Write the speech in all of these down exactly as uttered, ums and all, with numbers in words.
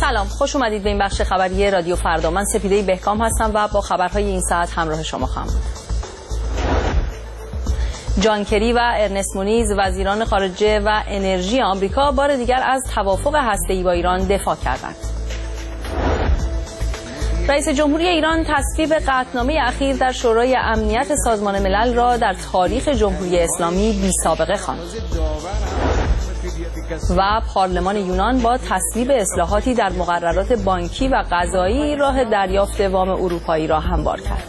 سلام، خوش اومدید به این بخش خبری رادیو فردا. من سپیده بهکام هستم و با خبرهای این ساعت همراه شما خواهم بود. جان کری و ارنست مونیز وزیران خارجه و انرژی آمریکا بار دیگر از توافق هسته‌ای با ایران دفاع کردند. رئیس جمهوری ایران تصویب قطعنامه اخیر در شورای امنیت سازمان ملل را در تاریخ جمهوری اسلامی بی‌سابقه خواند. و پارلمان یونان با تصویب اصلاحاتی در مقررات بانکی و قضایی راه دریافت وام اروپایی را هموار کرد.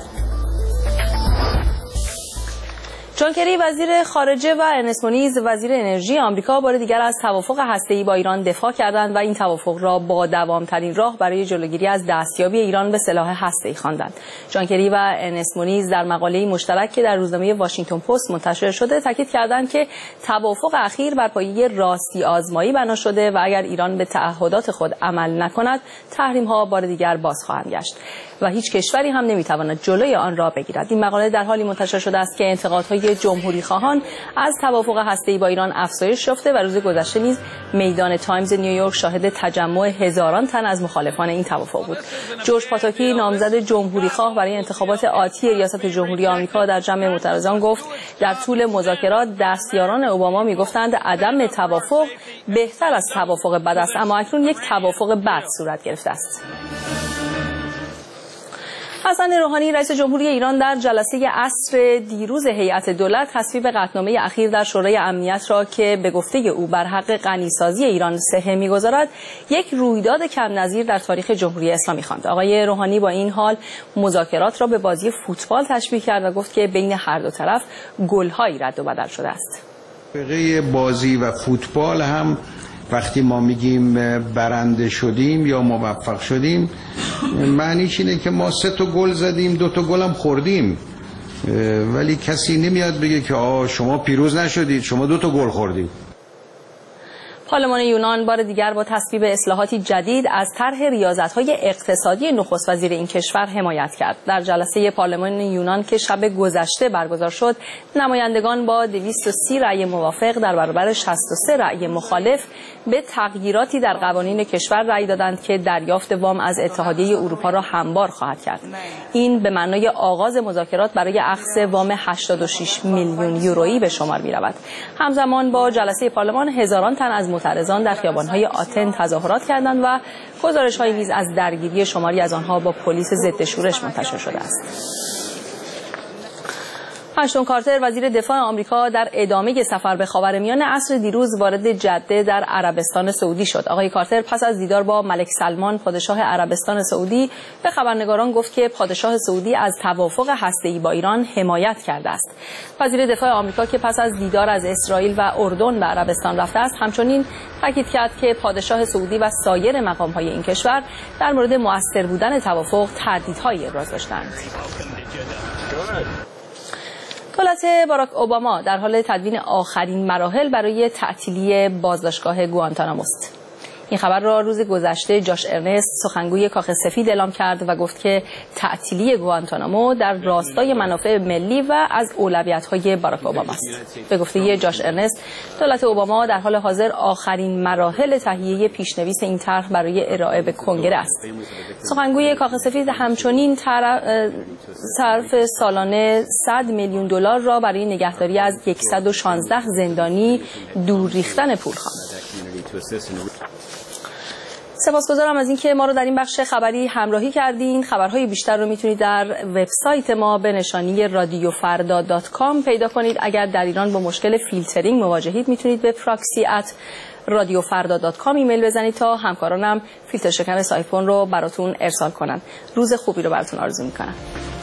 جان کری وزیر خارجه و ارنست مونیز وزیر انرژی آمریکا بار دیگر از توافق هسته‌ای با ایران دفاع کردند و این توافق را با دوام‌ترین راه برای جلوگیری از دستیابی ایران به سلاح هسته‌ای خواندند. جان کری و ارنست مونیز در مقاله‌ای مشترک که در روزنامه واشنگتن پست منتشر شده تاکید کردند که توافق اخیر بر پایه راستی آزمایی بنا شده و اگر ایران به تعهدات خود عمل نکند، تحریم‌ها بار دیگر باز خواهند گشت و هیچ کشوری هم نمی‌تواند جلوی آن را بگیرد. این مقاله در حالی منتشر شده است که انتقادهای جمهوری خواهان از توافق هسته‌ای با ایران افزایش یافته و روز گذشته نیز میدان تایمز نیویورک شاهد تجمع هزاران تن از مخالفان این توافق بود. جورج پاتاکی نامزد جمهوری خواه برای انتخابات آتی ریاست جمهوری آمریکا در جمع معترضان گفت در طول مذاکرات دستیاران اوباما میگفتند عدم توافق بهتر از توافق بد است، اما اکنون یک توافق بد صورت گرفته است. حسن روحانی رئیس جمهوری ایران در جلسه عصر دیروز هیئت دولت تصویب قطعنامه اخیر در شورای امنیت را که به گفته او بر حق غنیسازی ایران صحه می‌گذارد یک رویداد کم نظیر در تاریخ جمهوری اسلامی خواند. آقای روحانی با این حال مذاکرات را به بازی فوتبال تشبیه کرد و گفت که بین هر دو طرف گل‌هایی رد و بدل شده است. بازی و فوتبال هم وقتی ما میگیم برنده شدیم یا موفق شدیم معنیش اینه که ما سه تا گل زدیم، دو تا گل هم خوردیم، ولی کسی نمیاد بگه که آه شما پیروز نشدید، شما دو تا گل خوردید. پارلمان یونان بار دیگر با تصویب اصلاحاتی جدید از طرح ریاضت‌های اقتصادی نخست وزیر این کشور حمایت کرد. در جلسه پارلمان یونان که شب گذشته برگزار شد، نمایندگان با دویست و سی رأی موافق در برابر شصت و سه رأی مخالف به تغییراتی در قوانین کشور رأی دادند که دریافت وام از اتحادیه اروپا را هموار خواهد کرد. این به معنای آغاز مذاکرات برای اخذ وام هشتاد و شش میلیون یورویی به شمار می‌رود. همزمان با جلسه پارلمان هزاران تن از معترضان در خیابان‌های آتن تظاهرات کردند و گزارش‌هایی نیز از درگیری شماری از آنها با پلیس ضد شورش منتشر شده است. اشتون کارتر وزیر دفاع آمریکا در ادامه سفر به خاورمیانه عصر دیروز وارد جده در عربستان سعودی شد. آقای کارتر پس از دیدار با ملک سلمان پادشاه عربستان سعودی به خبرنگاران گفت که پادشاه سعودی از توافق هسته‌ای با ایران حمایت کرده است. وزیر دفاع آمریکا که پس از دیدار از اسرائیل و اردن به عربستان رفته است، همچنین تاکید کرد که پادشاه سعودی و سایر مقام‌های این کشور در مورد مؤثر بودن توافق تردیدهایی ابراز داشتند. دولت باراک اوباما در حال تدوین آخرین مراحل برای تعطیلی بازداشتگاه گوانتانامو است. این خبر را روز گذشته جاش ارنست سخنگوی کاخ سفید اعلام کرد و گفت که تعطیلی گوانتانامو در راستای منافع ملی و از اولویت‌های باراک اوباما است. به گفته جاش ارنست، دولت اوباما در حال حاضر آخرین مراحل تهیه پیشنویس این طرح برای ارائه به کنگره است. سخنگوی کاخ سفید همچنین صرف سالانه صد میلیون دلار را برای نگهداری از صد و شانزده زندانی دور ریختن پول خواند. سپاسگزارم از اینکه ما رو در این بخش خبری همراهی کردین. خبرهای بیشتر رو میتونید در وبسایت ما به نشانی رادیو فردا دات کام پیدا کنید. اگر در ایران با مشکل فیلترینگ مواجهید میتونید به پراکسی ات رادیو فردا دات کام ایمیل بزنید تا همکارانم فیلتر شکن سایفون رو براتون ارسال کنن. روز خوبی رو براتون آرزو میکنم.